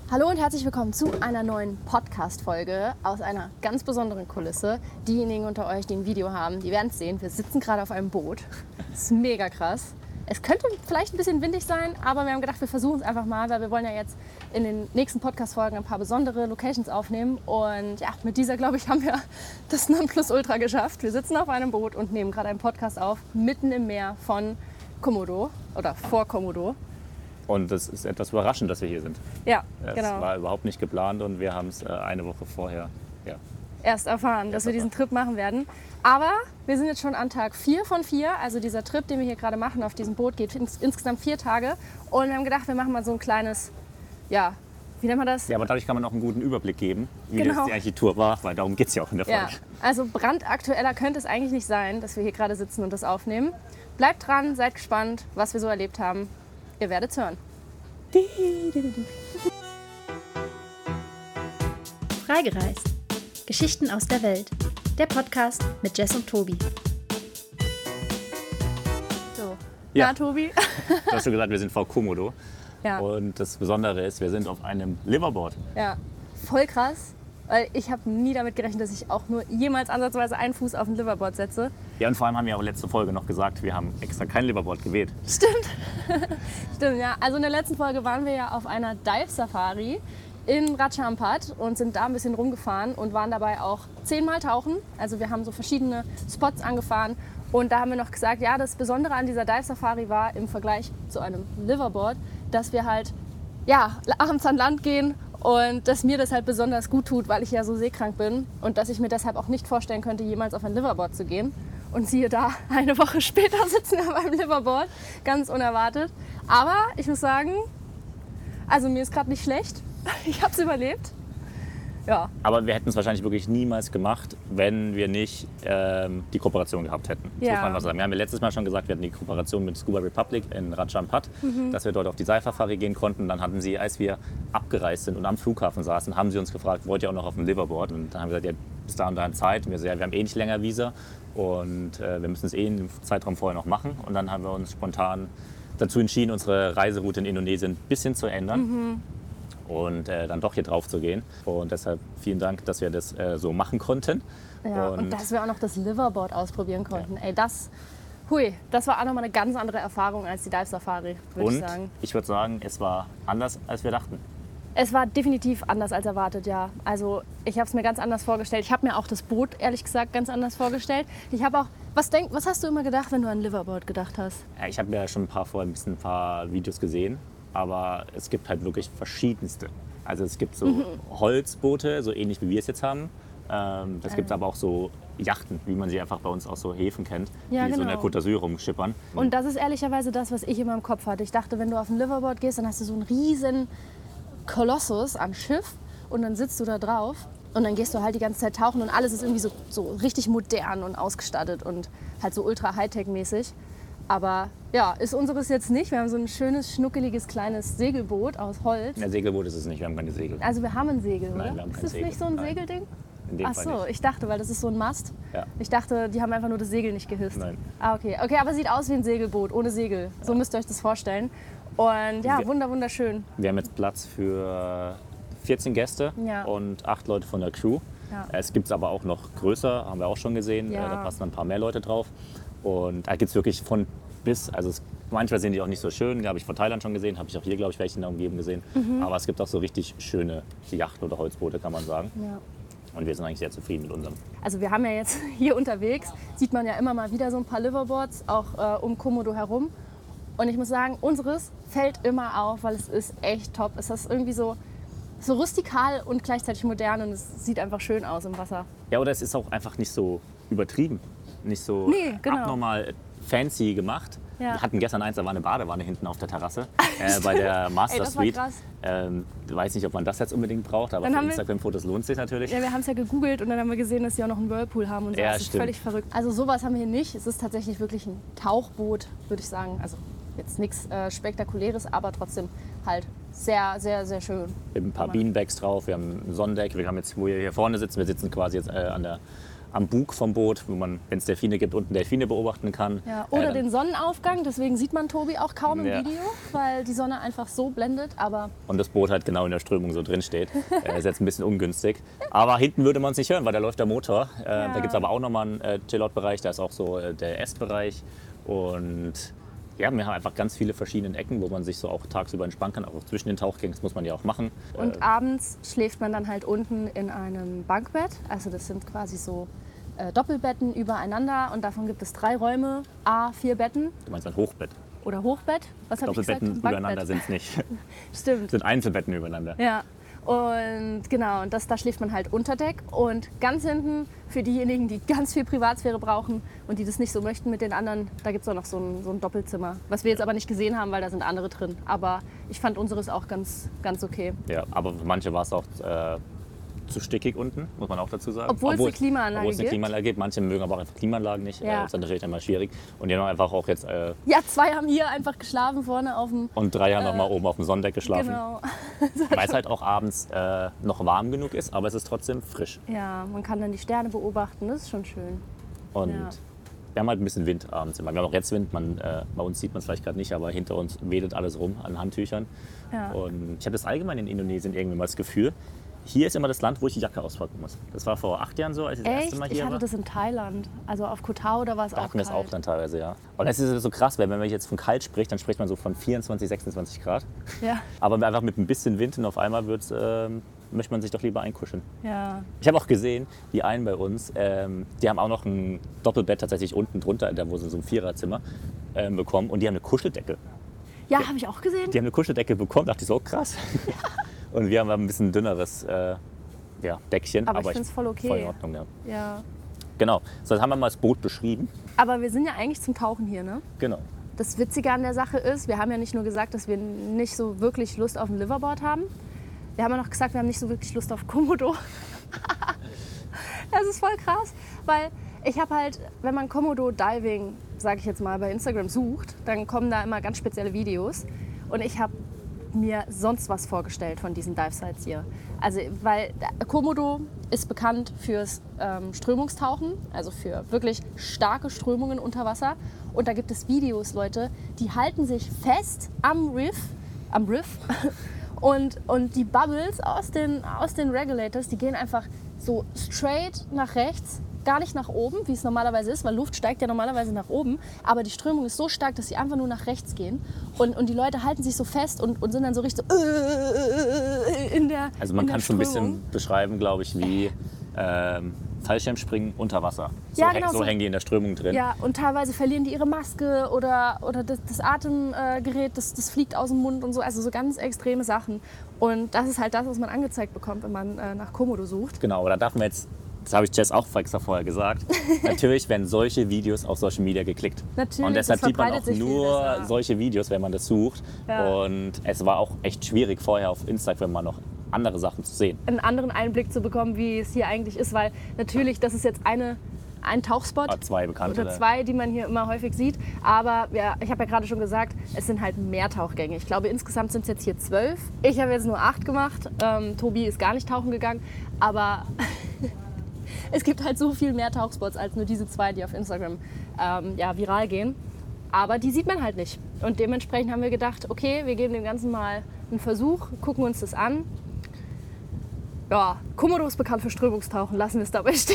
Hallo und herzlich willkommen zu einer neuen Podcast-Folge aus einer ganz besonderen Kulisse. Diejenigen unter euch, die ein Video haben, die werden es sehen. Wir sitzen gerade auf einem Boot. Das ist mega krass. Es könnte vielleicht ein bisschen windig sein, aber wir haben gedacht, wir versuchen es einfach mal, weil wir wollen ja jetzt in den nächsten Podcast-Folgen ein paar besondere Locations aufnehmen. Und ja, mit dieser, glaube ich, haben wir das Nonplusultra geschafft. Wir sitzen auf einem Boot und nehmen gerade einen Podcast auf, mitten im Meer von Komodo oder vor Komodo. Und es ist etwas überraschend, dass wir hier sind. Ja, Es genau. war überhaupt nicht geplant und wir haben es eine Woche vorher Erst erfahren, dass wir diesen Trip machen werden. Aber wir sind jetzt schon an Tag 4 von 4. Also dieser Trip, den wir hier gerade machen auf diesem Boot, geht insgesamt 4 Tage. Und wir haben gedacht, wir machen mal so ein kleines, ja, wie nennt man das? Ja, aber dadurch kann man auch einen guten Überblick geben, wie Genau. das die eigentliche Tour war, weil darum geht es ja auch in der Folge. Ja, also brandaktueller könnte es eigentlich nicht sein, dass wir hier gerade sitzen und das aufnehmen. Bleibt dran, seid gespannt, was wir so erlebt haben. Ihr werdet es hören. Freigereist. Geschichten aus der Welt. Der Podcast mit Jess und Tobi. So. Ja. Ja, Tobi? Du hast schon gesagt, wir sind vor Komodo. Ja. Und das Besondere ist, wir sind auf einem Liverboard. Ja, voll krass. Weil ich habe nie damit gerechnet, dass ich auch nur jemals ansatzweise einen Fuß auf ein Liverboard setze. Ja, und vor allem haben wir auch letzte Folge noch gesagt, wir haben extra kein Liverboard gewählt. Stimmt, ja. Also in der letzten Folge waren wir ja auf einer Dive-Safari in Raja Ampat und sind da ein bisschen rumgefahren und waren dabei auch 10-mal tauchen. Also wir haben so verschiedene Spots angefahren und da haben wir noch gesagt, ja, das Besondere an dieser Dive-Safari war im Vergleich zu einem Liverboard, dass wir halt abends an Land gehen und dass mir das halt besonders gut tut, weil ich ja so seekrank bin und dass ich mir deshalb auch nicht vorstellen könnte, jemals auf ein Liverboard zu gehen. Und siehe da, eine Woche später sitzen wir beim Liverboard, ganz unerwartet. Aber ich muss sagen, also mir ist gerade nicht schlecht. Ich habe es überlebt. Ja. Aber wir hätten es wahrscheinlich wirklich niemals gemacht, wenn wir nicht die Kooperation gehabt hätten. Das Ja. muss man einfach sagen. Wir haben ja letztes Mal schon gesagt, wir hatten die Kooperation mit Scuba Republic in Raja Ampat, dass wir dort auf die Seilsafari gehen konnten. Dann hatten sie, als wir abgereist sind und am Flughafen saßen, haben sie uns gefragt, wollt ihr auch noch auf dem Liverboard? Und dann haben wir gesagt, ja, bis da und da Zeit. Und wir sagen, ja, wir haben eh nicht länger Visa und wir müssen es eh in dem Zeitraum vorher noch machen. Und dann haben wir uns spontan dazu entschieden, unsere Reiseroute in Indonesien ein bisschen zu ändern. Und dann doch hier drauf zu gehen. Und deshalb vielen Dank, dass wir das so machen konnten. Ja, und dass wir auch noch das Liverboard ausprobieren konnten. Ey, das war auch nochmal eine ganz andere Erfahrung als die Dive-Safari, würde ich sagen. Ich würde sagen, es war anders, als wir dachten. Es war definitiv anders als erwartet, ja. Also ich habe es mir ganz anders vorgestellt. Ich habe mir auch das Boot, ehrlich gesagt, ganz anders vorgestellt. Ich habe auch, was hast du immer gedacht, wenn du an Liverboard gedacht hast? Ja, ich habe ja schon ein paar Videos gesehen, aber es gibt halt wirklich verschiedenste. Also es gibt so Holzboote, so ähnlich wie wir es jetzt haben. Es gibt aber auch so Yachten, wie man sie einfach bei uns aus so Häfen kennt, Ja, die so in genau. der Côte d'Azur rumschippern. Und das ist ehrlicherweise das, was ich immer im Kopf hatte. Ich dachte, wenn du auf ein Liverboard gehst, dann hast du so einen riesen Kolossus am Schiff und dann sitzt du da drauf und dann gehst du halt die ganze Zeit tauchen und alles ist irgendwie so richtig modern und ausgestattet und halt so ultra Hightech-mäßig. Aber ja, ist unseres jetzt nicht. Wir haben so ein schönes, schnuckeliges, kleines Segelboot aus Holz. Ein Segelboot ist es nicht, wir haben keine Segel. Also wir haben ein Segel, Nein, oder? wir haben Ist kein das Segel. nicht so ein Nein. Segelding? In dem Ach Fall so, nicht. ich dachte, weil das ist so ein Mast. Ja. Ich dachte, die haben einfach nur das Segel nicht gehisst. Nein. Ah, okay. Okay, aber sieht aus wie ein Segelboot, ohne Segel. So müsst ihr euch das vorstellen. Und ja, wunderschön. Wir haben jetzt Platz für 14 Gäste Ja. und 8 Leute von der Crew. Ja. Es gibt es aber auch noch größer, haben wir auch schon gesehen. Ja. Da passen ein paar mehr Leute drauf. Und da gibt es wirklich von bis, also manchmal sind die auch nicht so schön, habe ich von Thailand schon gesehen, habe ich auch hier, glaube ich, welche in der Umgebung gesehen. Aber es gibt auch so richtig schöne Yachten oder Holzboote, kann man sagen. Ja. Und wir sind eigentlich sehr zufrieden mit unserem. Also wir haben ja jetzt hier unterwegs, sieht man ja immer mal wieder so ein paar Liverboards, auch um Komodo herum. Und ich muss sagen, unseres fällt immer auf, weil es ist echt top. Es ist irgendwie so rustikal und gleichzeitig modern und es sieht einfach schön aus im Wasser. Ja, oder es ist auch einfach nicht so übertrieben, nicht so Nee, genau. abnormal fancy gemacht. Ja. Wir hatten gestern eins, da war eine Badewanne hinten auf der Terrasse bei der Master Ey, das war Suite. krass. Ich weiß nicht, ob man das jetzt unbedingt braucht, aber Dann für haben wir- Instagram-Fotos lohnt sich natürlich. Ja, wir haben es ja gegoogelt und dann haben wir gesehen, dass sie auch noch einen Whirlpool haben und so. Ja, Das ist stimmt. völlig verrückt. Also sowas haben wir hier nicht. Es ist tatsächlich wirklich ein Tauchboot, würde ich sagen. Also jetzt nichts Spektakuläres, aber trotzdem halt sehr, sehr, sehr schön. Wir haben ein paar Beanbags drauf, wir haben ein Sonnendeck. Wir haben jetzt, wo wir hier vorne sitzen, wir sitzen quasi jetzt an am Bug vom Boot, wo man, wenn es Delfine gibt, unten Delfine beobachten kann. Ja, oder den Sonnenaufgang, deswegen sieht man Tobi auch kaum im Video, weil die Sonne einfach so blendet. Und das Boot halt genau in der Strömung so drin steht. Ist jetzt ein bisschen ungünstig. Aber hinten würde man es nicht hören, weil da läuft der Motor. Da gibt es aber auch nochmal einen Chillout-Bereich, da ist auch so der Essbereich. Und ja, wir haben einfach ganz viele verschiedene Ecken, wo man sich so auch tagsüber entspannen kann. Auch zwischen den Tauchgängen, das muss man ja auch machen. Und abends schläft man dann halt unten in einem Bankbett. Also das sind quasi so Doppelbetten übereinander und davon gibt es 3 Räume, 4 Betten. Du meinst ein Hochbett? Oder Hochbett? Was habe ich gesagt? Doppelbetten übereinander sind es nicht. Stimmt. Das sind Einzelbetten übereinander. Ja. Und genau, und da schläft man halt unter Deck. Und ganz hinten, für diejenigen, die ganz viel Privatsphäre brauchen und die das nicht so möchten mit den anderen, da gibt es auch noch so ein Doppelzimmer. Was wir jetzt aber nicht gesehen haben, weil da sind andere drin. Aber ich fand unseres auch ganz okay. Ja, aber für manche war es auch zu stickig unten, muss man auch dazu sagen. Obwohl es eine Klimaanlage Obwohl es eine Klimaanlage gibt. Manche mögen aber auch einfach Klimaanlagen nicht. Ja. Das ist dann natürlich immer schwierig. Und die haben einfach auch jetzt... Ja, 2 haben hier einfach geschlafen vorne auf dem... Und 3 haben noch mal oben auf dem Sonnendeck geschlafen. Genau. Weil es halt auch abends noch warm genug ist, aber es ist trotzdem frisch. Ja, man kann dann die Sterne beobachten, das ist schon schön. Und Ja. wir haben halt ein bisschen Wind abends immer. Wir haben auch jetzt Wind, bei uns sieht man es vielleicht gerade nicht, aber hinter uns wedelt alles rum an Handtüchern. Ja. Und ich habe das allgemein in Indonesien irgendwie mal das Gefühl, hier ist immer das Land, wo ich die Jacke auspacken muss. Das war vor 8 Jahren so, als ich das erste Mal Echt? hier Ich hatte war. das in Thailand. Also auf Koh Tao, da war es Da auch hatten wir es kalt. auch dann teilweise, ja. Und das ist so krass, weil wenn man jetzt von kalt spricht, dann spricht man so von 24, 26 Grad. Ja, Aber einfach mit ein bisschen Wind und auf einmal möchte man sich doch lieber einkuscheln. ja. Ich habe auch gesehen, die einen bei uns, die haben auch noch ein Doppelbett tatsächlich unten drunter, da wo sie so ein Viererzimmer bekommen. Und die haben eine Kuscheldecke. Ja, habe ich auch gesehen. Die haben eine Kuscheldecke bekommen, dachte ich so, krass. Und wir haben ein bisschen dünneres Deckchen. Aber ich find's voll okay. Voll in Ordnung, ja. Ja. Genau, so jetzt haben wir mal das Boot beschrieben. Aber wir sind ja eigentlich zum Tauchen hier, ne? Genau. Das Witzige an der Sache ist, wir haben ja nicht nur gesagt, dass wir nicht so wirklich Lust auf ein Liverboard haben. Wir haben ja noch gesagt, wir haben nicht so wirklich Lust auf Komodo. Das ist voll krass, weil ich habe halt, wenn man Komodo Diving, sage ich jetzt mal, bei Instagram sucht, dann kommen da immer ganz spezielle Videos. Und ich habe mir sonst was vorgestellt von diesen Dive-Sites hier. Also, weil Komodo ist bekannt fürs Strömungstauchen, also für wirklich starke Strömungen unter Wasser. Und da gibt es Videos, Leute, die halten sich fest am Riff und die Bubbles aus den Regulators, die gehen einfach so straight nach rechts, gar nicht nach oben, wie es normalerweise ist, weil Luft steigt ja normalerweise nach oben, aber die Strömung ist so stark, dass sie einfach nur nach rechts gehen und die Leute halten sich so fest und sind dann so richtig so in der Also man in der kann es so ein Strömung. bisschen beschreiben, glaube ich, wie Fallschirmspringen unter Wasser. So, Ja, genau so so. hängen die in der Strömung drin. Ja, und teilweise verlieren die ihre Maske oder das Atemgerät, das fliegt aus dem Mund und so. Also so ganz extreme Sachen. Und das ist halt das, was man angezeigt bekommt, wenn man nach Komodo sucht. Genau, aber da darf man jetzt, das habe ich Jess auch extra vorher gesagt, natürlich werden solche Videos auf Social Media geklickt. Natürlich, und deshalb das sieht man auch verbreitet sich viel nur besser. solche Videos, wenn man das sucht. Ja. Und es war auch echt schwierig vorher auf Instagram mal noch andere Sachen zu sehen. Einen anderen Einblick zu bekommen, wie es hier eigentlich ist. Weil natürlich, das ist jetzt ein Tauchspot. 2 bekannte. Oder 2, die man hier immer häufig sieht. Aber ja, ich habe ja gerade schon gesagt, es sind halt mehr Tauchgänge. Ich glaube, insgesamt sind es jetzt hier 12. Ich habe jetzt nur 8 gemacht. Tobi ist gar nicht tauchen gegangen. Aber es gibt halt so viel mehr Tauchspots als nur diese 2, die auf Instagram viral gehen. Aber die sieht man halt nicht. Und dementsprechend haben wir gedacht, okay, wir geben dem Ganzen mal einen Versuch, gucken uns das an. Ja, Komodo ist bekannt für Strömungstauchen, lassen wir es dabei stehen.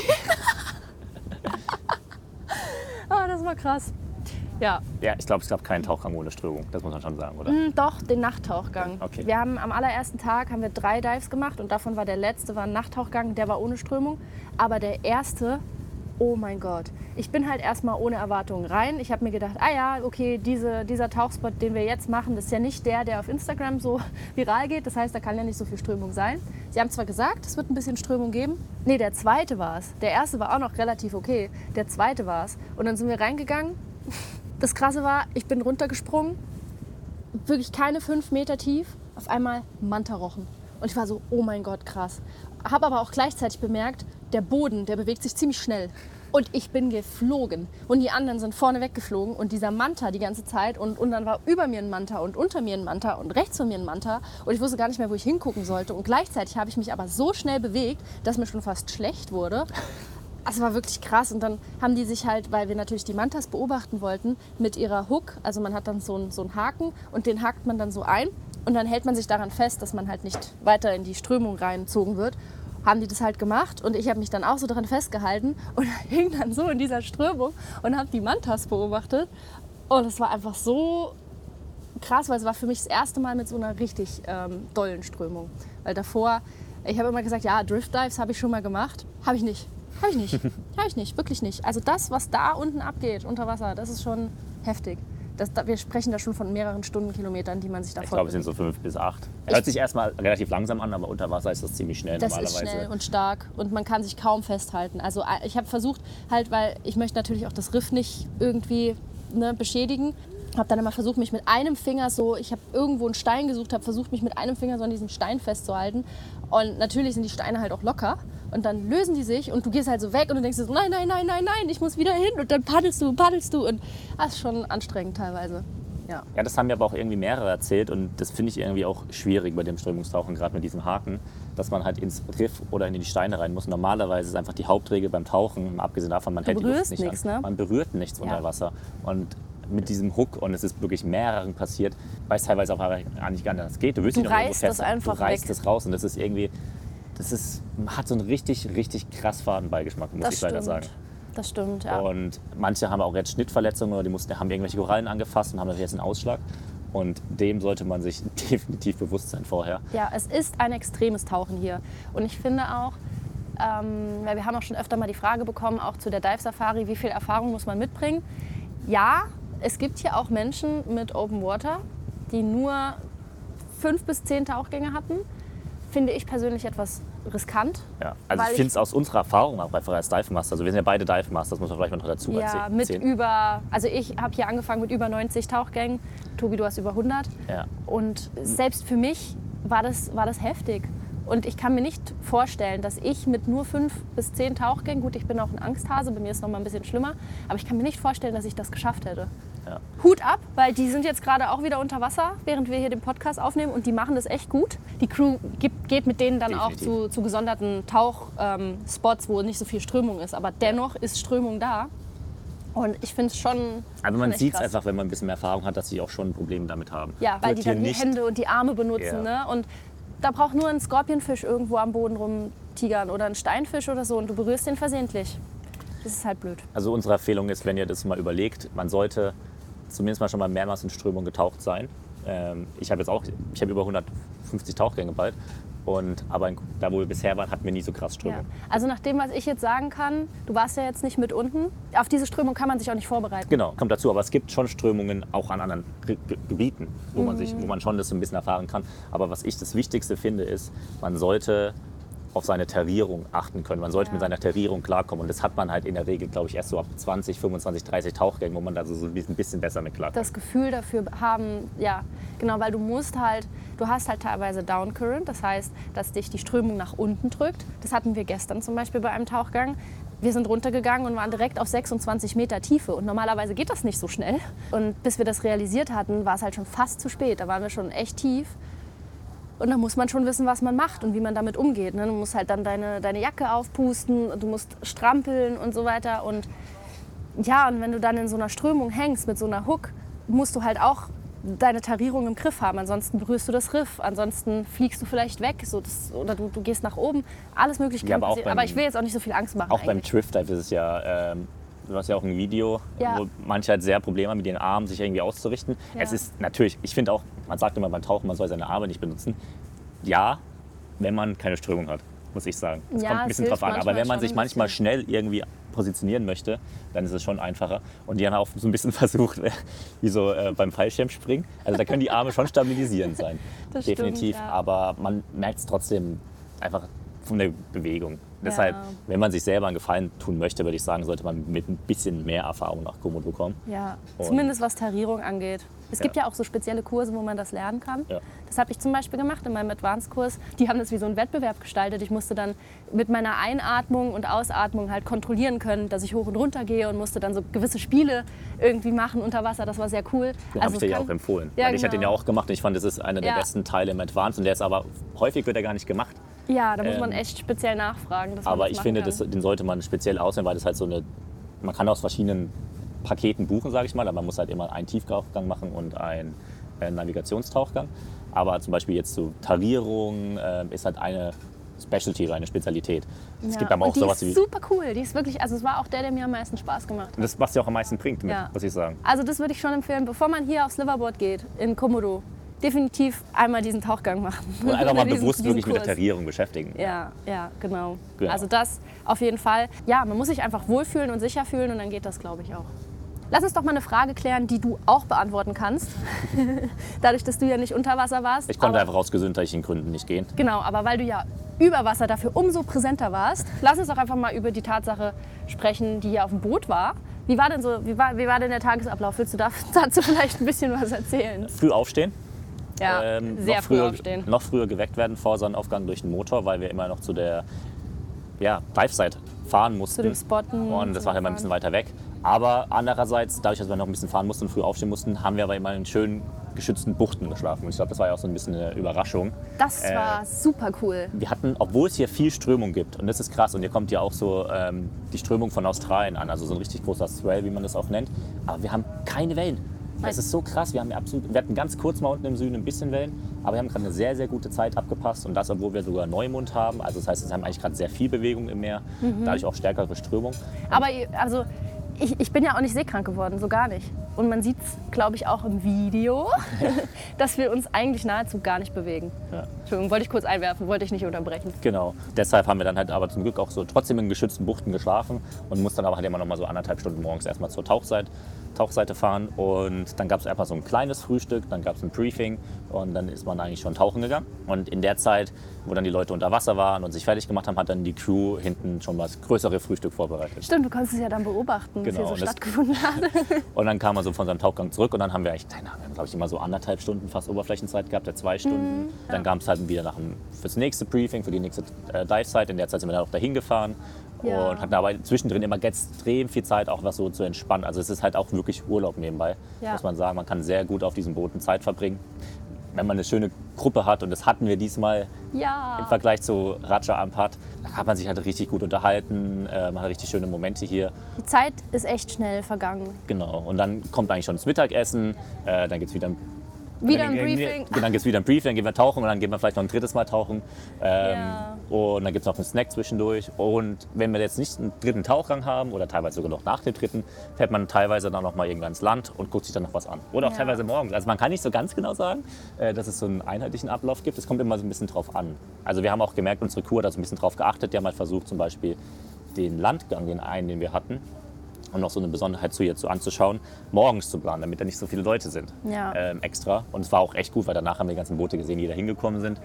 Ah, das war krass. Ja, Ja, ich glaube, es gab keinen Tauchgang ohne Strömung. Das muss man schon sagen, oder? doch, den Nachttauchgang. Okay. Wir haben am allerersten Tag 3 Dives gemacht und davon war der letzte ein Nachttauchgang, der war ohne Strömung. Aber der erste, oh mein Gott. Ich bin halt erstmal ohne Erwartungen rein. Ich habe mir gedacht, okay, dieser Tauchspot, den wir jetzt machen, das ist ja nicht der auf Instagram so viral geht. Das heißt, da kann ja nicht so viel Strömung sein. Sie haben zwar gesagt, es wird ein bisschen Strömung geben. Nee, der zweite war es. Der erste war auch noch relativ okay. Der zweite war es. Und dann sind wir reingegangen. Das Krasse war, ich bin runtergesprungen. Wirklich keine 5 Meter tief. Auf einmal Mantarochen. Und ich war so, oh mein Gott, krass. Habe aber auch gleichzeitig bemerkt, der Boden, der bewegt sich ziemlich schnell. Und ich bin geflogen. Und die anderen sind vorne weggeflogen. Und dieser Manta die ganze Zeit. Und dann war über mir ein Manta und unter mir ein Manta und rechts von mir ein Manta. Und ich wusste gar nicht mehr, wo ich hingucken sollte. Und gleichzeitig habe ich mich aber so schnell bewegt, dass mir schon fast schlecht wurde. es war wirklich krass. Und dann haben die sich halt, weil wir natürlich die Mantas beobachten wollten, mit ihrer Hook, also man hat dann so einen Haken und den hakt man dann so ein und dann hält man sich daran fest, dass man halt nicht weiter in die Strömung reingezogen wird. Haben die das halt gemacht und ich habe mich dann auch so daran festgehalten und hing dann so in dieser Strömung und habe die Mantas beobachtet. Und es war einfach so krass, weil es war für mich das erste Mal mit so einer richtig dollen Strömung. Weil davor, ich habe immer gesagt, ja, Drift Dives habe ich schon mal gemacht. Habe ich nicht. Wirklich nicht. Also das, was da unten abgeht unter Wasser, das ist schon heftig. Wir sprechen da schon von mehreren Stundenkilometern, die man sich da Ich glaube, es sind so 5 bis 8. Hört sich erstmal relativ langsam an, aber unter Wasser ist das ziemlich schnell normalerweise. Das ist schnell und stark und man kann sich kaum festhalten. Also ich habe versucht, halt, weil ich möchte natürlich auch das Riff nicht irgendwie beschädigen, habe dann immer versucht, mich mit einem Finger so, ich habe irgendwo einen Stein gesucht, habe versucht, mich mit einem Finger so an diesem Stein festzuhalten. Und natürlich sind die Steine halt auch locker. Und dann lösen die sich und du gehst halt so weg und du denkst so, nein, ich muss wieder hin. Und dann paddelst du. Und das ist schon anstrengend teilweise. Ja, das haben mir aber auch irgendwie mehrere erzählt und das finde ich irgendwie auch schwierig bei dem Strömungstauchen, gerade mit diesem Haken, dass man halt ins Riff oder in die Steine rein muss. Normalerweise ist einfach die Hauptregel beim Tauchen, abgesehen davon, man hält die Luft nicht an. Ne? Man berührt nichts unter Wasser. Und mit diesem Hook, und es ist wirklich mehreren passiert, weil es teilweise auch eigentlich gar nicht anders geht. Du reißt das einfach weg. Du reißt es raus und das ist irgendwie, hat so einen richtig, richtig krass Fadenbeigeschmack, muss ich leider sagen. Das stimmt, ja. Und manche haben auch jetzt Schnittverletzungen oder haben irgendwelche Korallen angefasst und haben jetzt einen Ausschlag. Und dem sollte man sich definitiv bewusst sein vorher. Ja, es ist ein extremes Tauchen hier. Und ich finde auch, wir haben auch schon öfter mal die Frage bekommen, auch zu der Dive-Safari, wie viel Erfahrung muss man mitbringen? Ja, es gibt hier auch Menschen mit Open Water, die nur 5 bis 10 Tauchgänge hatten. Finde ich persönlich etwas riskant. Ja, also ich finde es aus unserer Erfahrung auch einfach als Dive Master, also wir sind ja beide Dive Masters, das muss man vielleicht noch dazu erzählen. Also ich habe hier angefangen mit über 90 Tauchgängen, Tobi, du hast über 100. Ja. Und selbst für mich war das heftig. Und ich kann mir nicht vorstellen, dass ich mit nur 5 bis 10 Tauchgängen, gut, ich bin auch ein Angsthase, bei mir ist es noch mal ein bisschen schlimmer, aber ich kann mir nicht vorstellen, dass ich das geschafft hätte. Ja. Hut ab, weil die sind jetzt gerade auch wieder unter Wasser, während wir hier den Podcast aufnehmen und die machen das echt gut. Die Crew geht mit denen dann definitiv auch zu gesonderten Tauchspots, wo nicht so viel Strömung ist, aber dennoch ist Strömung da. Und ich finde es schon. Aber man sieht es einfach, wenn man ein bisschen mehr Erfahrung hat, dass sie auch schon Probleme damit haben. Ja, weil die dann die Hände und die Arme benutzen. Ne? Und da braucht nur ein Skorpionfisch irgendwo am Boden rumtigern oder ein Steinfisch oder so und du berührst den versehentlich. Das ist halt blöd. Also unsere Empfehlung ist, wenn ihr das mal überlegt, man sollte zumindest mal schon mal mehrmals in Strömung getaucht sein. Ich habe über 150 Tauchgänge bald. Aber da, wo wir bisher waren, hatten wir nie so krass Strömung. Ja. Also nach dem, was ich jetzt sagen kann, du warst ja jetzt nicht mit unten, auf diese Strömung kann man sich auch nicht vorbereiten. Genau, kommt dazu. Aber es gibt schon Strömungen auch an anderen Gebieten, wo man schon das so ein bisschen erfahren kann. Aber was ich das Wichtigste finde, ist, man sollte auf seine Tarierung achten können. Man sollte mit seiner Tarierung klarkommen. Und das hat man halt in der Regel, glaube ich, erst so ab 20, 25, 30 Tauchgängen, wo man da so ein bisschen besser mit klarkommt. Das Gefühl dafür haben, ja, genau, weil du hast halt teilweise Downcurrent, das heißt, dass dich die Strömung nach unten drückt. Das hatten wir gestern zum Beispiel bei einem Tauchgang. Wir sind runtergegangen und waren direkt auf 26 Meter Tiefe. Und normalerweise geht das nicht so schnell. Und bis wir das realisiert hatten, war es halt schon fast zu spät. Da waren wir schon echt tief. Und da muss man schon wissen, was man macht und wie man damit umgeht. Ne? Du musst halt dann deine Jacke aufpusten, du musst strampeln und so weiter. Und ja, und wenn du dann in so einer Strömung hängst mit so einer Hook, musst du halt auch deine Tarierung im Griff haben. Ansonsten berührst du das Riff, ansonsten fliegst du vielleicht weg oder du gehst nach oben. Alles Mögliche kann passieren. Aber ich will jetzt auch nicht so viel Angst machen. Auch beim Drift Dive ist es ja... Du hast ja auch ein Video, wo manche halt sehr Probleme haben, mit den Armen sich irgendwie auszurichten. Ja. Es ist natürlich, ich finde auch, man sagt immer beim Tauchen, man soll seine Arme nicht benutzen. Ja, wenn man keine Strömung hat, muss ich sagen. Es kommt ein bisschen drauf an. Aber wenn man sich manchmal schnell irgendwie positionieren möchte, dann ist es schon einfacher. Und die haben auch so ein bisschen versucht, wie so beim Fallschirmspringen. Also da können die Arme schon stabilisierend sein. Das definitiv. Stimmt, ja. Aber man merkt es trotzdem einfach von der Bewegung. Deshalb, wenn man sich selber einen Gefallen tun möchte, würde ich sagen, sollte man mit ein bisschen mehr Erfahrung nach Komodo kommen. Ja, zumindest was Tarierung angeht. Es gibt ja auch so spezielle Kurse, wo man das lernen kann. Ja. Das habe ich zum Beispiel gemacht in meinem Advanced-Kurs. Die haben das wie so einen Wettbewerb gestaltet. Ich musste dann mit meiner Einatmung und Ausatmung halt kontrollieren können, dass ich hoch und runter gehe und musste dann so gewisse Spiele irgendwie machen unter Wasser. Das war sehr cool. Den habe ich dir ja auch empfohlen. Ja, weil ich hatte den ja auch gemacht und ich fand, das ist einer der besten Teile im Advanced. Und der ist aber, häufig wird er gar nicht gemacht. Ja, da muss man echt speziell nachfragen. Dass man Aber das ich machen finde, kann. den sollte man speziell auswählen, weil das halt man kann aus verschiedenen Paketen buchen, sage ich mal, aber man muss halt immer einen Tieftauchgang machen und einen Navigationstauchgang. Aber zum Beispiel jetzt so Tarierung ist halt eine Specialty oder eine Spezialität. Es gibt aber auch und die sowas ist wie... super cool. Die ist wirklich, also es war auch der mir am meisten Spaß gemacht hat. Das, was dir auch am meisten bringt, muss ich sagen. Also das würde ich schon empfehlen, bevor man hier aufs Liverboard geht, in Komodo, definitiv einmal diesen Tauchgang machen. Und einfach mal diesen bewusst wirklich mit der Kurs. Tarierung beschäftigen. Ja, genau. Genau. Also das auf jeden Fall. Ja, man muss sich einfach wohlfühlen und sicher fühlen und dann geht das, glaube ich, auch. Lass uns doch mal eine Frage klären, die du auch beantworten kannst. Dadurch, dass du ja nicht unter Wasser warst. Ich konnte einfach aus gesundheitlichen Gründen nicht gehen. Genau, aber weil du ja über Wasser dafür umso präsenter warst, lass uns doch einfach mal über die Tatsache sprechen, die hier auf dem Boot war. Wie war denn der Tagesablauf? Willst du dazu vielleicht ein bisschen was erzählen? Früh aufstehen. Ja, sehr früh aufstehen. Noch früher geweckt werden vor Sonnenaufgang durch den Motor, weil wir immer noch zu der Dive-Site fahren mussten. Zu dem Spotten. Und das war immer ein bisschen weiter weg. Aber andererseits, dadurch, dass wir noch ein bisschen fahren mussten und früh aufstehen mussten, haben wir aber immer in schönen geschützten Buchten geschlafen. Und ich glaube, das war ja auch so ein bisschen eine Überraschung. Das war super cool. Wir hatten, obwohl es hier viel Strömung gibt, und das ist krass, und hier kommt ja auch so die Strömung von Australien an, also so ein richtig großer Swell, wie man das auch nennt, aber wir haben keine Wellen. Das ist so krass, wir hatten ganz kurz mal unten im Süden ein bisschen Wellen, aber wir haben gerade eine sehr, sehr gute Zeit abgepasst und das, obwohl wir sogar Neumond haben, also das heißt, wir haben eigentlich gerade sehr viel Bewegung im Meer, dadurch auch stärkere Strömung. Aber also ich bin ja auch nicht seekrank geworden, so gar nicht. Und man sieht es, glaube ich, auch im Video, dass wir uns eigentlich nahezu gar nicht bewegen. Ja. Entschuldigung, wollte ich kurz einwerfen, wollte ich nicht unterbrechen. Genau. Deshalb haben wir dann halt aber zum Glück auch so trotzdem in geschützten Buchten geschlafen und mussten dann aber halt immer noch mal so 1,5 Stunden morgens erstmal zur Tauchseite fahren. Und dann gab es einfach so ein kleines Frühstück, dann gab es ein Briefing und dann ist man eigentlich schon tauchen gegangen. Und in der Zeit, wo dann die Leute unter Wasser waren und sich fertig gemacht haben, hat dann die Crew hinten schon das größere Frühstück vorbereitet. Stimmt, du konntest es ja dann beobachten, was Genau, hier so stattgefunden hat. Und dann kam man so von seinem Tauchgang zurück und dann haben wir eigentlich, glaube ich, immer so 1,5 Stunden fast Oberflächenzeit gehabt, 2 Stunden. Dann kam es halt wieder fürs nächste Briefing, für die nächste Dive-Site. In der Zeit sind wir dann auch dahin gefahren und hatten aber zwischendrin immer extrem viel Zeit, auch was so zu entspannen. Also es ist halt auch wirklich Urlaub nebenbei, muss man sagen. Man kann sehr gut auf diesen Booten Zeit verbringen, wenn man eine schöne Gruppe hat. Und das hatten wir diesmal im Vergleich zu Raja Ampat. Da hat man sich halt richtig gut unterhalten, man hat richtig schöne Momente hier. Die Zeit ist echt schnell vergangen. Genau, und dann kommt eigentlich schon das Mittagessen, dann gibt es wieder ein Briefing. Dann gibt es wieder ein Briefing, dann gehen wir tauchen und dann gehen wir vielleicht noch ein drittes Mal tauchen. Und dann gibt es noch einen Snack zwischendurch. Und wenn wir jetzt nicht einen dritten Tauchgang haben oder teilweise sogar noch nach dem dritten, fährt man teilweise dann noch mal irgendwann ins Land und guckt sich dann noch was an. Oder auch teilweise morgens. Also man kann nicht so ganz genau sagen, dass es so einen einheitlichen Ablauf gibt. Es kommt immer so ein bisschen drauf an. Also wir haben auch gemerkt, unsere Crew hat da so ein bisschen drauf geachtet. Die haben halt versucht, zum Beispiel den Landgang, den wir hatten, und noch so eine Besonderheit zu anzuschauen, morgens zu planen, damit da nicht so viele Leute sind extra. Und es war auch echt gut, weil danach haben wir die ganzen Boote gesehen, die da hingekommen sind.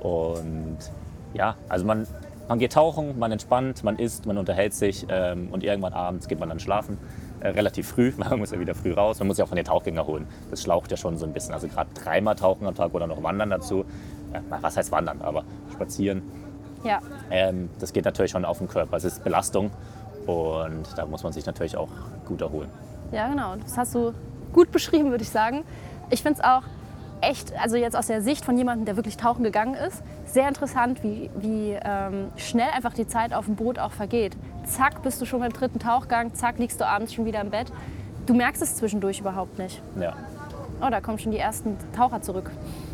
Und ja, also man geht tauchen, man entspannt, man isst, man unterhält sich und irgendwann abends geht man dann schlafen. Relativ früh, man muss ja wieder früh raus, man muss ja auch von den Tauchgänger holen. Das schlaucht ja schon so ein bisschen. Also gerade 3-mal tauchen am Tag oder noch wandern dazu. Was heißt wandern, aber spazieren. Ja. Das geht natürlich schon auf den Körper. Es ist Belastung. Und da muss man sich natürlich auch gut erholen. Ja, genau. Das hast du gut beschrieben, würde ich sagen. Ich finde es auch echt, also jetzt aus der Sicht von jemandem, der wirklich tauchen gegangen ist, sehr interessant, wie schnell einfach die Zeit auf dem Boot auch vergeht. Zack, bist du schon beim dritten Tauchgang, zack, liegst du abends schon wieder im Bett. Du merkst es zwischendurch überhaupt nicht. Ja. Oh, da kommen schon die ersten Taucher zurück.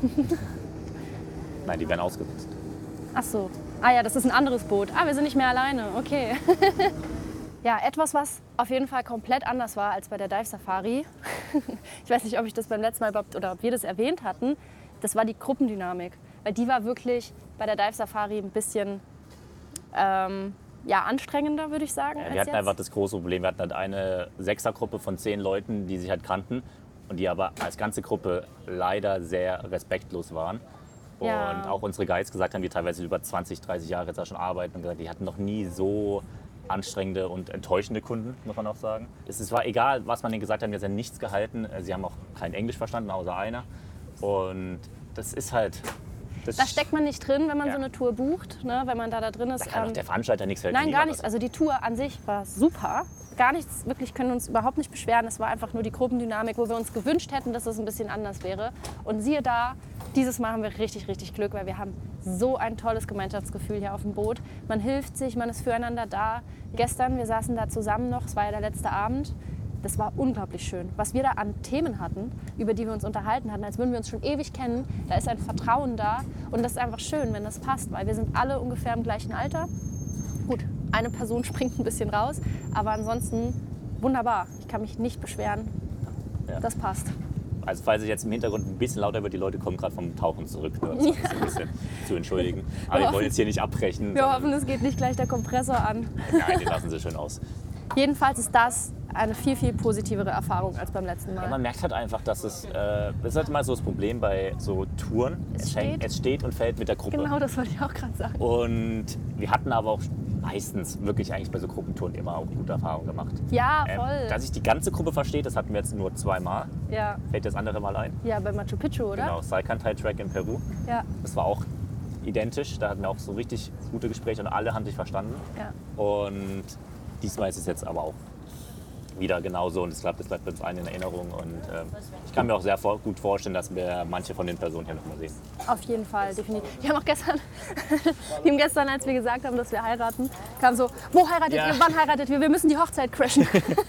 Nein, die werden ausgesetzt. Ach so. Ah ja, das ist ein anderes Boot. Ah, wir sind nicht mehr alleine. Okay. Ja, etwas, was auf jeden Fall komplett anders war als bei der Dive Safari. Ich weiß nicht, ob ich das beim letzten Mal überhaupt oder ob wir das erwähnt hatten. Das war die Gruppendynamik. Weil die war wirklich bei der Dive Safari ein bisschen anstrengender, würde ich sagen. Ja, wir hatten einfach das große Problem. Wir hatten halt eine Sechsergruppe von 10 Leuten, die sich halt kannten und die aber als ganze Gruppe leider sehr respektlos waren. Und auch unsere Guides gesagt haben, die teilweise über 20, 30 Jahre jetzt da schon arbeiten und gesagt, die hatten noch nie so anstrengende und enttäuschende Kunden, muss man auch sagen. Es war egal, was man denen gesagt hat, wir haben nichts gehalten. Sie haben auch kein Englisch verstanden, außer einer. Und das ist halt... Da steckt man nicht drin, wenn man so eine Tour bucht, ne? Wenn man da drin ist. Da kann auch der Veranstalter nichts helfen. Nein, gar nichts. Also die Tour an sich war super. Gar nichts, wirklich können uns überhaupt nicht beschweren. Es war einfach nur die Gruppendynamik, wo wir uns gewünscht hätten, dass es ein bisschen anders wäre. Und siehe da, dieses Mal haben wir richtig, richtig Glück, weil wir haben so ein tolles Gemeinschaftsgefühl hier auf dem Boot. Man hilft sich, man ist füreinander da. Gestern, wir saßen da zusammen noch, es war ja der letzte Abend. Das war unglaublich schön. Was wir da an Themen hatten, über die wir uns unterhalten hatten, als würden wir uns schon ewig kennen. Da ist ein Vertrauen da und das ist einfach schön, wenn das passt, weil wir sind alle ungefähr im gleichen Alter. Gut, eine Person springt ein bisschen raus, aber ansonsten wunderbar. Ich kann mich nicht beschweren. Ja. Das passt. Also falls ich jetzt im Hintergrund ein bisschen lauter wird, die Leute kommen gerade vom Tauchen zurück. Das ist ein bisschen zu entschuldigen. Aber wir wollen jetzt hier nicht abbrechen. Wir hoffen, es geht nicht gleich der Kompressor an. Nein, den lassen sie schön aus. Jedenfalls ist das eine viel, viel positivere Erfahrung als beim letzten Mal. Ja, man merkt halt einfach, dass das ist halt mal so das Problem bei so Touren. Es steht und fällt mit der Gruppe. Genau, das wollte ich auch gerade sagen. Und wir hatten aber auch meistens wirklich eigentlich bei so Gruppentouren immer auch gute Erfahrungen gemacht. Ja, voll. Dass sich die ganze Gruppe versteht, das hatten wir jetzt nur 2-mal. Ja. Fällt das andere Mal ein? Ja, bei Machu Picchu, oder? Genau, Salcantay Track in Peru. Ja. Das war auch identisch. Da hatten wir auch so richtig gute Gespräche und alle haben sich verstanden. Ja. Und diesmal ist es jetzt aber auch wieder genauso und ich glaube, das bleibt uns allen in Erinnerung und ich kann mir auch sehr gut vorstellen, dass wir manche von den Personen hier noch mal sehen. Auf jeden Fall, definitiv. Wir haben auch gestern, als wir gesagt haben, dass wir heiraten, kam so, wo heiratet ihr, wann heiratet ihr, wir müssen die Hochzeit crashen.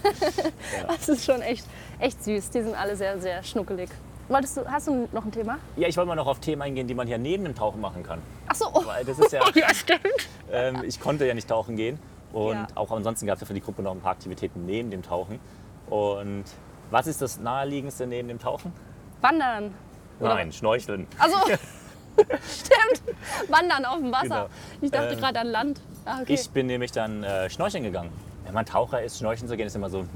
Das ist schon echt süß, die sind alle sehr, sehr schnuckelig. Hast du noch ein Thema? Ja, ich wollte mal noch auf Themen eingehen, die man hier neben dem Tauchen machen kann. Ach so, oh. Weil das ist ja, ja, stimmt. Ich konnte ja nicht tauchen gehen. Und Ja. auch ansonsten gab es ja für die Gruppe noch ein paar Aktivitäten neben dem Tauchen. Und was ist das Naheliegendste neben dem Tauchen? Wandern. Oder? Nein, Schnorcheln. Also, stimmt. Wandern auf dem Wasser. Genau. Ich dachte gerade an Land. Ah, okay. Ich bin nämlich dann schnorcheln gegangen. Wenn man Taucher ist, schnorcheln zu gehen, ist immer so,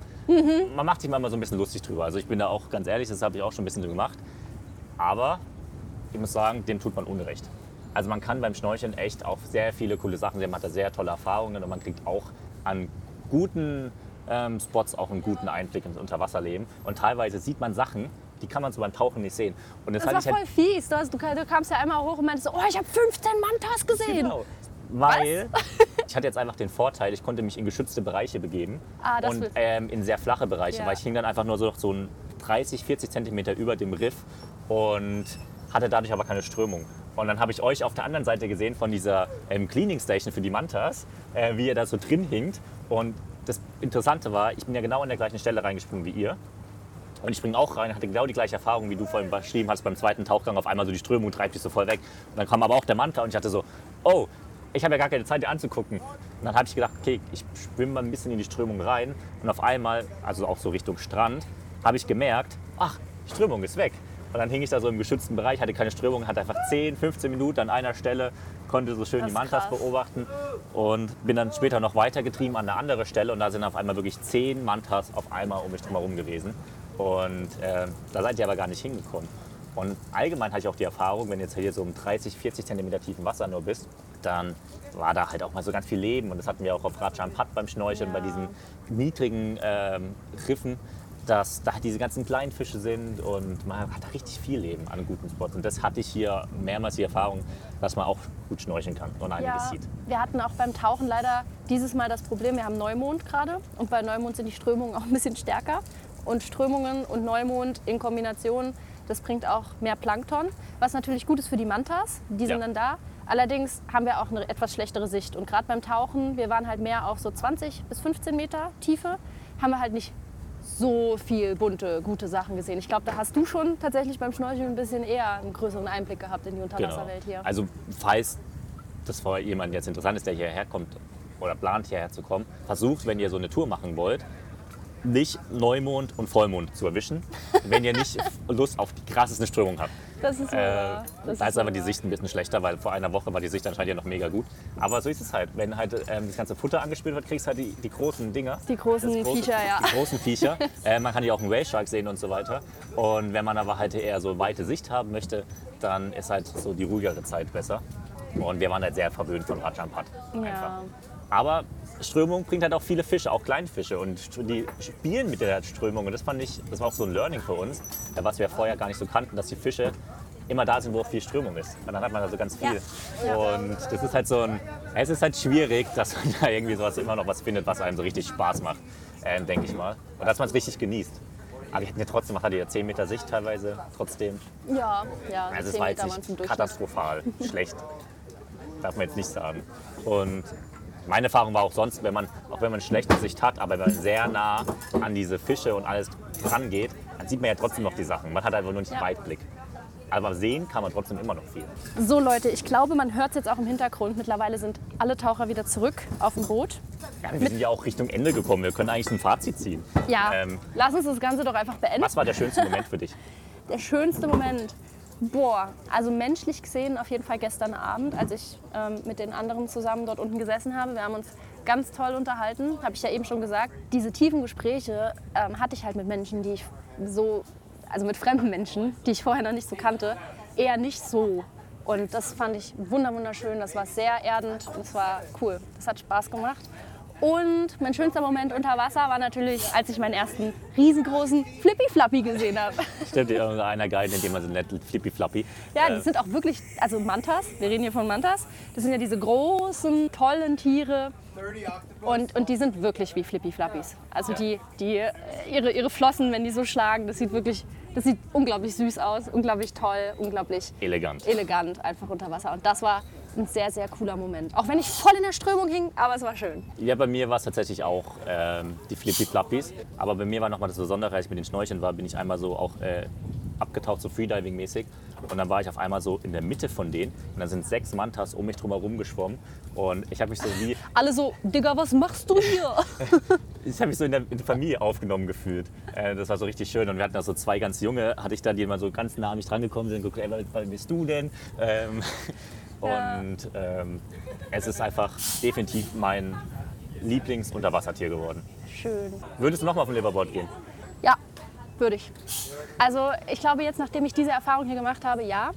Man macht sich manchmal so ein bisschen lustig drüber. Also ich bin da auch ganz ehrlich, das habe ich auch schon ein bisschen so gemacht. Aber ich muss sagen, dem tut man Unrecht. Also man kann beim Schnorcheln echt auch sehr viele coole Sachen sehen. Man hat da sehr tolle Erfahrungen und man kriegt auch an guten Spots auch einen guten Einblick ins Unterwasserleben. Und teilweise sieht man Sachen, die kann man so beim Tauchen nicht sehen. Und das war voll fies. Du kamst ja einmal hoch und meintest so, oh, ich habe 15 Mantas gesehen. Genau. Weil ich hatte jetzt einfach den Vorteil, ich konnte mich in geschützte Bereiche begeben das und wird- in sehr flache Bereiche, Ja. weil ich hing dann einfach nur so 30, 40 Zentimeter über dem Riff und hatte dadurch aber keine Strömung. Und dann habe ich euch auf der anderen Seite gesehen von dieser Cleaning Station für die Mantas, wie ihr da so drin hinkt. Und das Interessante war, ich bin ja genau an der gleichen Stelle reingesprungen wie ihr. Und ich springe auch rein, hatte genau die gleiche Erfahrung, wie du vorhin beschrieben hast, beim zweiten Tauchgang. Auf einmal so die Strömung treibt dich so voll weg. Und dann kam aber auch der Manta und ich hatte so, oh, ich habe ja gar keine Zeit, dir anzugucken. Und dann habe ich gedacht, okay, ich schwimme mal ein bisschen in die Strömung rein. Und auf einmal, also auch so Richtung Strand, habe ich gemerkt, ach, die Strömung ist weg. Und dann hing ich da so im geschützten Bereich, hatte keine Strömung, hatte einfach 10, 15 Minuten an einer Stelle, konnte so schön Das die ist Mantas krass. beobachten und bin dann später noch weitergetrieben an eine andere Stelle und da sind auf einmal wirklich 10 Mantas auf einmal um mich drumherum gewesen. Und da seid ihr aber gar nicht hingekommen. Und allgemein hatte ich auch die Erfahrung, wenn du jetzt hier so um 30, 40 Zentimeter tiefen Wasser nur bist, dann war da halt auch mal so ganz viel Leben. Und das hatten wir auch auf Raja Ampat beim Schnorcheln, bei diesen niedrigen Riffen, dass da diese ganzen kleinen Fische sind und man hat da richtig viel Leben an guten Spots. Und das hatte ich hier mehrmals die Erfahrung, dass man auch gut schnorcheln kann und einiges sieht. Wir hatten auch beim Tauchen leider dieses Mal das Problem, wir haben Neumond gerade und bei Neumond sind die Strömungen auch ein bisschen stärker. Und Strömungen und Neumond in Kombination, das bringt auch mehr Plankton, was natürlich gut ist für die Mantas, die sind Ja. dann da. Allerdings haben wir auch eine etwas schlechtere Sicht. Und gerade beim Tauchen, wir waren halt mehr auf so 20 bis 15 Meter Tiefe, haben wir halt nicht so viel bunte, gute Sachen gesehen. Ich glaube, da hast du schon tatsächlich beim Schnorcheln ein bisschen eher einen größeren Einblick gehabt in die Unterwasserwelt hier. Also falls das für jemanden jetzt interessant ist, der hierher kommt oder plant hierher zu kommen, versucht, wenn ihr so eine Tour machen wollt, nicht Neumond und Vollmond zu erwischen, wenn ihr nicht Lust auf die krasseste Strömung habt. Das ist wahr. Da ist einfach die Sicht ein bisschen schlechter, weil vor einer Woche war die Sicht anscheinend ja noch mega gut. Aber so ist es halt. Wenn halt das ganze Futter angespült wird, kriegst du halt die großen Dinger. Die großen Viecher, ja. Die großen Viecher. Man kann ja auch einen Whale Shark sehen und so weiter. Und wenn man aber halt eher so weite Sicht haben möchte, dann ist halt so die ruhigere Zeit besser. Und wir waren halt sehr verwöhnt von Raja Ampat. Ja. Aber Strömung bringt halt auch viele Fische, auch Kleinfische. Und die spielen mit der Strömung. Und das war auch so ein Learning für uns, was wir vorher gar nicht so kannten, dass die Fische immer da sind, wo auch viel Strömung ist. Und dann hat man da so ganz viel. Ja. Und das ist halt es ist halt schwierig, dass man da irgendwie sowas immer noch was findet, was einem so richtig Spaß macht, denke ich mal. Und dass man es richtig genießt. Aber wir hatten ja trotzdem, hatte ja 10 Meter Sicht teilweise, trotzdem. Ja, Also es 10 war Meter jetzt waren zum nicht Durchschnitt. katastrophal schlecht. Darf man jetzt nicht sagen. Und meine Erfahrung war auch sonst, auch wenn man schlechte Sicht hat, aber wenn man sehr nah an diese Fische und alles rangeht, dann sieht man ja trotzdem noch die Sachen. Man hat einfach nur nicht den Weitblick. Aber sehen kann man trotzdem immer noch viel. So Leute, ich glaube, man hört es jetzt auch im Hintergrund. Mittlerweile sind alle Taucher wieder zurück auf dem Boot. Ja, wir sind ja auch Richtung Ende gekommen. Wir können eigentlich ein Fazit ziehen. Ja, lass uns das Ganze doch einfach beenden. Was war der schönste Moment für dich? Der schönste Moment? Boah, also menschlich gesehen auf jeden Fall gestern Abend, als ich mit den anderen zusammen dort unten gesessen habe. Wir haben uns ganz toll unterhalten, habe ich ja eben schon gesagt. Diese tiefen Gespräche hatte ich halt mit Menschen, die ich also mit fremden Menschen, die ich vorher noch nicht so kannte, eher nicht so. Und das fand ich wunderschön, das war sehr erdend und es war cool. Das hat Spaß gemacht. Und mein schönster Moment unter Wasser war natürlich, als ich meinen ersten riesengroßen Flippy-Flappy gesehen habe. Stimmt, einer Guide, in dem man so nett Flippy-Flappy. Ja, die sind auch wirklich, also Mantas, wir reden hier von Mantas, das sind ja diese großen, tollen Tiere und die sind wirklich wie Flippy-Flappys. Also ihre Flossen, wenn die so schlagen, das sieht unglaublich süß aus, unglaublich toll, unglaublich elegant einfach unter Wasser. Und das war ein sehr, sehr cooler Moment. Auch wenn ich voll in der Strömung hing, aber es war schön. Ja, bei mir war es tatsächlich auch die Flippy-Flappys. Aber bei mir war nochmal das Besondere, als ich mit den Schnorcheln war, bin ich einmal so auch abgetaucht, so Freediving-mäßig. Und dann war ich auf einmal so in der Mitte von denen. Und dann sind 6 Mantas um mich drum herum geschwommen. Und ich habe mich so wie... Alle so, Digga, was machst du hier? Ich habe mich so in der Familie aufgenommen gefühlt. Das war so richtig schön. Und wir hatten da so 2 ganz junge, hatte ich dann, die mal so ganz nah an mich dran gekommen sind und geguckt, ey, was bist du denn? Und es ist einfach definitiv mein Lieblings-Unterwassertier geworden. Schön. Würdest du nochmal auf ein Liverboard gehen? Ja, würde ich. Also ich glaube jetzt, nachdem ich diese Erfahrung hier gemacht habe, ja.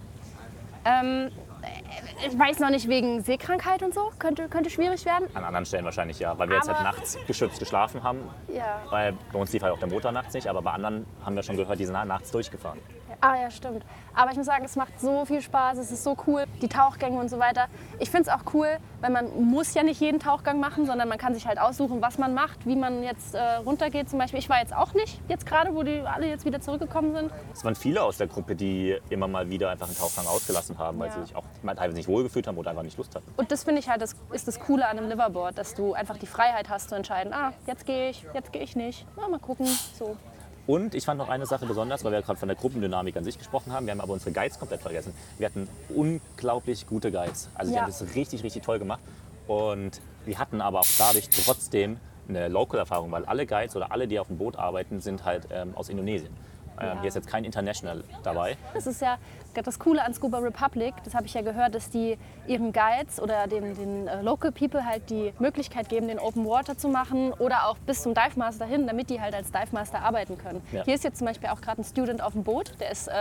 Ich weiß noch nicht, wegen Seekrankheit und so, könnte schwierig werden. An anderen Stellen wahrscheinlich ja, weil wir jetzt halt nachts geschützt geschlafen haben. Ja. Weil bei uns lief halt auch der Motor nachts nicht, aber bei anderen haben wir schon gehört, die sind nachts durchgefahren. Ah ja, stimmt. Aber ich muss sagen, es macht so viel Spaß, es ist so cool, die Tauchgänge und so weiter. Ich finde es auch cool, weil man muss ja nicht jeden Tauchgang machen, sondern man kann sich halt aussuchen, was man macht, wie man jetzt runtergeht zum Beispiel. Ich war jetzt auch nicht, jetzt gerade, wo die alle jetzt wieder zurückgekommen sind. Es waren viele aus der Gruppe, die immer mal wieder einfach einen Tauchgang ausgelassen haben, weil sie sich auch teilweise nicht wohlgefühlt haben oder einfach nicht Lust hatten. Und das finde ich halt, das ist das Coole an einem Liverboard, dass du einfach die Freiheit hast zu entscheiden, jetzt gehe ich nicht, mal gucken, so. Und ich fand noch eine Sache besonders, weil wir gerade von der Gruppendynamik an sich gesprochen haben. Wir haben aber unsere Guides komplett vergessen. Wir hatten unglaublich gute Guides. Also die haben das richtig, richtig toll gemacht. Und wir hatten aber auch dadurch trotzdem eine Local-Erfahrung, weil alle Guides oder alle, die auf dem Boot arbeiten, sind halt aus Indonesien. Hier ist jetzt kein International dabei. Das ist ja das Coole an Scuba Republic, das habe ich ja gehört, dass die ihren Guides oder den Local People halt die Möglichkeit geben, den Open Water zu machen oder auch bis zum Dive Master hin, damit die halt als Dive Master arbeiten können. Ja. Hier ist jetzt zum Beispiel auch gerade ein Student auf dem Boot, der ist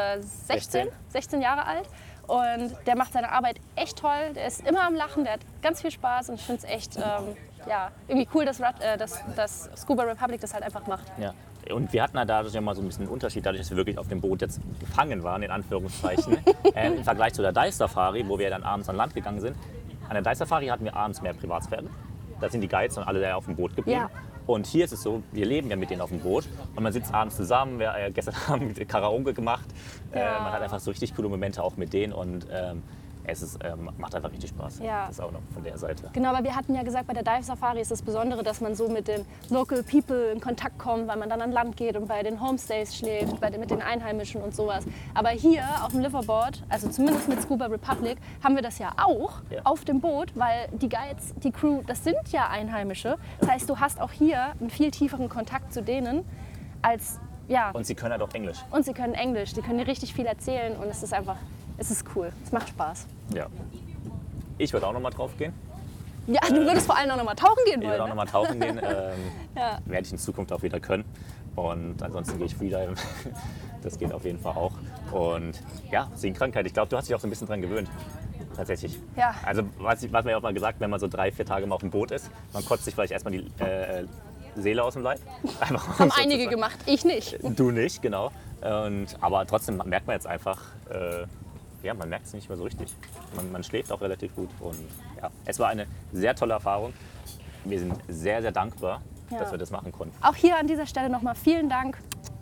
16 Jahre alt. Und der macht seine Arbeit echt toll, der ist immer am Lachen, der hat ganz viel Spaß und ich finde es echt irgendwie cool, dass Scuba Republic das halt einfach macht. Ja. Und wir hatten da dadurch ja mal so ein bisschen einen Unterschied, dadurch, dass wir wirklich auf dem Boot jetzt gefangen waren, in Anführungszeichen, im Vergleich zu der Dive Safari, wo wir dann abends an Land gegangen sind. An der Dive Safari hatten wir abends mehr Privatsphäre. Da sind die Guides und alle auf dem Boot geblieben. Ja. Und hier ist es so, wir leben ja mit denen auf dem Boot und man sitzt abends zusammen. Wir haben gestern Abend Karaoke gemacht. Ja. Man hat einfach so richtig coole Momente auch mit denen und es macht einfach richtig Spaß. Ja. Das ist auch noch von der Seite. Genau, aber wir hatten ja gesagt, bei der Dive Safari ist das Besondere, dass man so mit den Local People in Kontakt kommt, weil man dann an Land geht und bei den Homestays schläft, mit den Einheimischen und sowas. Aber hier auf dem Liverboard, also zumindest mit Scuba Republic, haben wir das ja auch auf dem Boot, weil die Guides, die Crew, das sind ja Einheimische. Das heißt, du hast auch hier einen viel tieferen Kontakt zu denen als, ja. Und sie können halt auch Englisch. Und sie können Englisch, die können dir richtig viel erzählen und es ist cool, es macht Spaß. Ja. Ich würde auch noch mal drauf gehen. Ja, du würdest vor allem auch noch mal tauchen gehen wollen. Ich würde auch noch mal tauchen gehen. Ja. Werde ich in Zukunft auch wieder können. Und ansonsten gehe ich Freedive. Das geht auf jeden Fall auch. Und ja, Seenkrankheit. Ich glaube, du hast dich auch so ein bisschen dran gewöhnt. Tatsächlich. Ja. Also, was mir auch mal gesagt, wenn man so 3-4 Tage mal auf dem Boot ist, man kotzt sich vielleicht erstmal die Seele aus dem Leib. Haben einige gemacht, ich nicht. Du nicht, genau. Aber trotzdem merkt man jetzt einfach, man merkt es nicht mehr so richtig. Man schläft auch relativ gut. Und ja, es war eine sehr tolle Erfahrung. Wir sind sehr, sehr dankbar, dass wir das machen konnten. Auch hier an dieser Stelle nochmal vielen Dank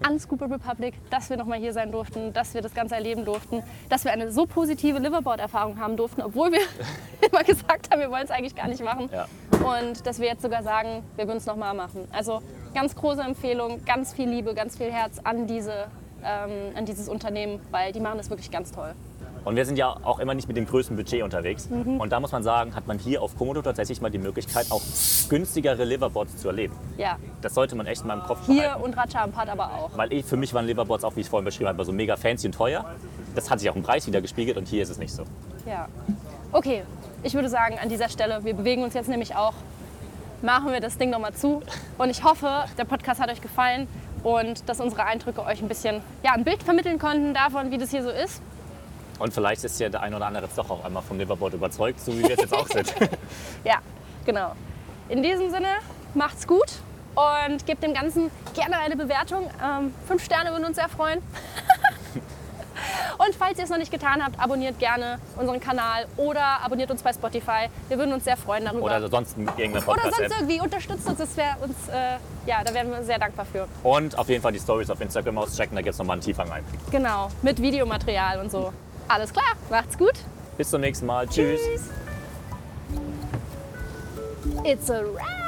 an Scuba Republic, dass wir nochmal hier sein durften, dass wir das Ganze erleben durften, dass wir eine so positive Liverboard-Erfahrung haben durften, obwohl wir immer gesagt haben, wir wollen es eigentlich gar nicht machen. Ja. Und dass wir jetzt sogar sagen, wir würden es nochmal machen. Also ganz große Empfehlung, ganz viel Liebe, ganz viel Herz an dieses Unternehmen, weil die machen das wirklich ganz toll. Und wir sind ja auch immer nicht mit dem größten Budget unterwegs. Und da muss man sagen, hat man hier auf Komodo tatsächlich mal die Möglichkeit, auch günstigere Liverboards zu erleben. Ja, Das sollte man echt mal im Kopf hier behalten. und Raja Ampat aber auch. Weil für mich waren Liverboards auch, wie ich vorhin beschrieben habe, so mega fancy und teuer. Das hat sich auch im Preis wieder gespiegelt und hier ist es nicht so. Ja. Okay, ich würde sagen, an dieser Stelle, wir bewegen uns jetzt nämlich auch, machen wir das Ding nochmal zu. Und ich hoffe, der Podcast hat euch gefallen und dass unsere Eindrücke euch ein bisschen ein Bild vermitteln konnten davon, wie das hier so ist. Und vielleicht ist ja der ein oder andere jetzt doch auch einmal vom Liverboard überzeugt, so wie wir es jetzt auch sind. Ja, genau. In diesem Sinne, macht's gut und gebt dem Ganzen gerne eine Bewertung. 5 Sterne würden uns sehr freuen. Und falls ihr es noch nicht getan habt, abonniert gerne unseren Kanal oder abonniert uns bei Spotify. Wir würden uns sehr freuen darüber. Oder sonst irgendeine Oder Podcast-App. sonst irgendwie, unterstützt uns, das wäre uns, da wären wir sehr dankbar für. Und auf jeden Fall die Stories auf Instagram auschecken, da gibt es nochmal einen tieferen Einblick. Genau, mit Videomaterial und so. Alles klar, macht's gut. Bis zum nächsten Mal. Tschüss. It's a wrap.